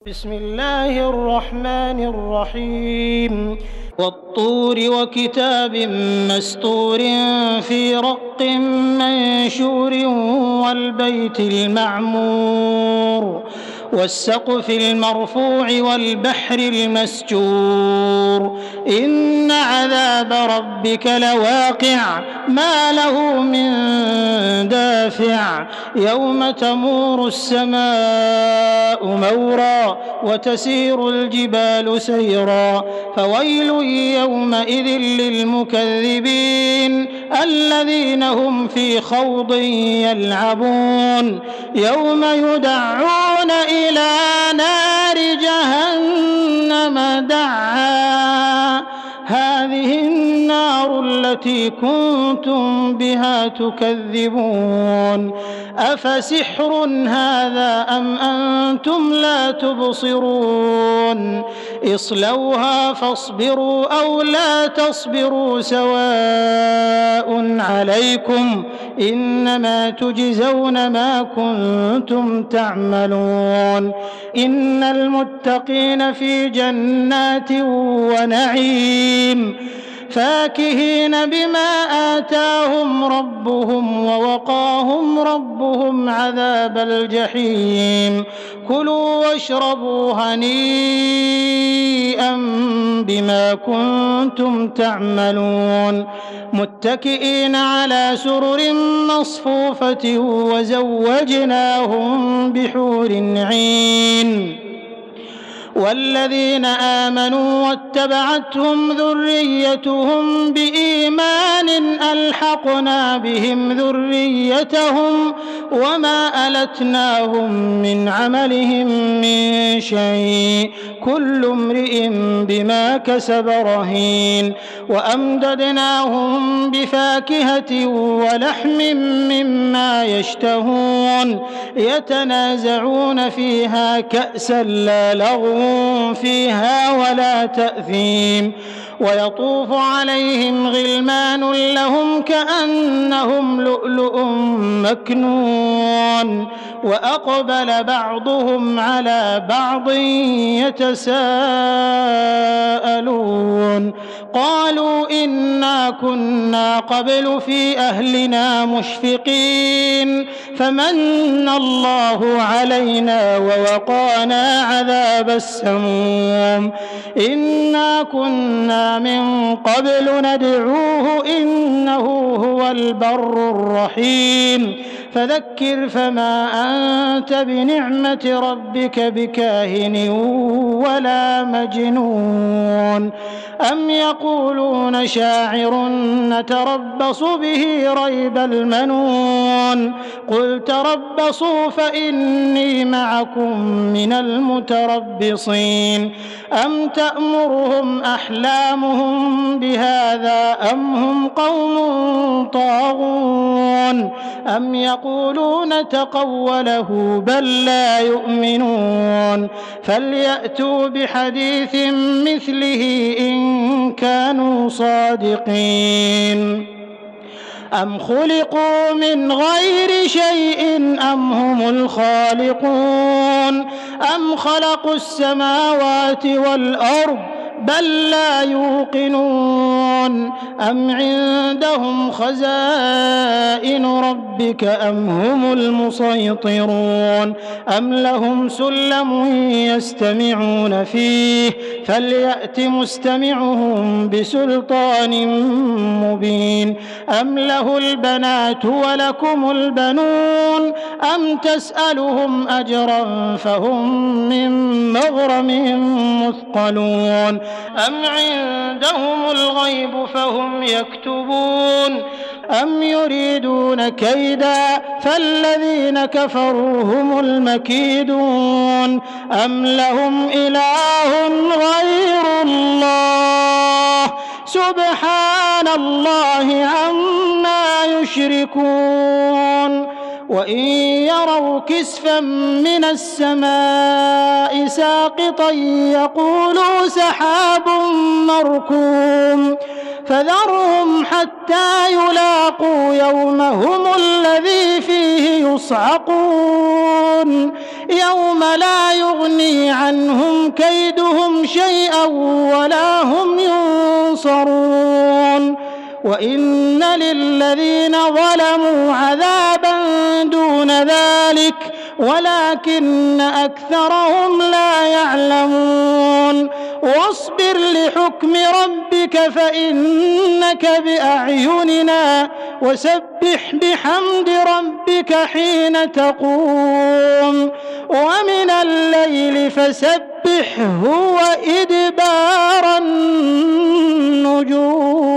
بسم الله الرحمن الرحيم والطور وكتاب مسطور في رق منشور والبيت المعمور والسقف المرفوع والبحر المسجور إن عذاب ربك لواقع ما له من دافع يوم تمور السماء مورا وتسير الجبال سيرا فويل يومئذ للمكذبين الذين هم في خوض يلعبون يوم يدعون إلى نار جهنم دعا هذه النار التي كنتم بها تكذبون أفسحر هذا أم أنتم لا تبصرون اصلوها فاصبروا أو لا تصبروا سواء عليكم إنما تجزون ما كنتم تعملون إن المتقين في جنات ونعيم فاكهين بما آتاهم ربهم ووقاهم ربهم عذاب الجحيم كلوا واشربوا هنيئا بما كنتم تعملون متكئين على سرر مصفوفة وزوجناهم بحور عين والذين آمنوا واتبعتهم ذريتهم بإيمان ألحقنا بهم ذريتهم وما ألتناهم من عملهم من شيء كل امرئ بما كسب رهين وأمددناهم بفاكهة ولحم مما يشتهون يتنازعون فيها كأسا لا لغو فيها ولا تأثيم ويطوف عليهم غلمان لهم كأنهم لؤلؤ مكنون وأقبل بعضهم على بعض يتساءلون قالوا إنا كنا قبل في أهلنا مشفقين فمن الله علينا ووقانا عذاب السموم إنا كنا من قبل ندعوه إنه هو البر الرحيم فذكر فما أنت بنعمة ربك بكاهن ولا مجنون أم يقولون شاعر نتربص به ريب المنون قل تربصوا فإني معكم من المتربصين أم تأمرهم أحلامهم بهذا أم هم قوم طاغون أم يقولون تقوله بل لا يؤمنون فليأتوا بحديث مثله إن كانوا صادقين أم خلقوا من غير شيء أم هم الخالقون أم خلقوا السماوات والأرض بل لا يوقنون أم عندهم خزائن ربك أم هم المسيطرون أم لهم سلم يستمعون فيه فليأت مستمعهم بسلطان مبين أم له البنات ولكم البنون أم تسألهم أجرا فهم من مغرم مثقلون أم عندهم الغيب فهم يكتبون أم يريدون كيدا فالذين كفروا هم المكيدون أم لهم إله غير الله سبحان الله عما يشركون وإن يروا كسفا من السماء ساقطا يقولوا سحاب مركوم فذرهم حتى يلاقوا يومهم الذي فيه يصعقون يوم لا يغني عنهم كيدهم شيئا ولا هم ينصرون وإن للذين ظلموا عذابا دون ذلك ولكن أكثرهم لا يعلمون واصبر لحكم ربك فإنك بأعيننا وسبح بحمد ربك حين تقوم ومن الليل فسبحه وإدبار النجوم.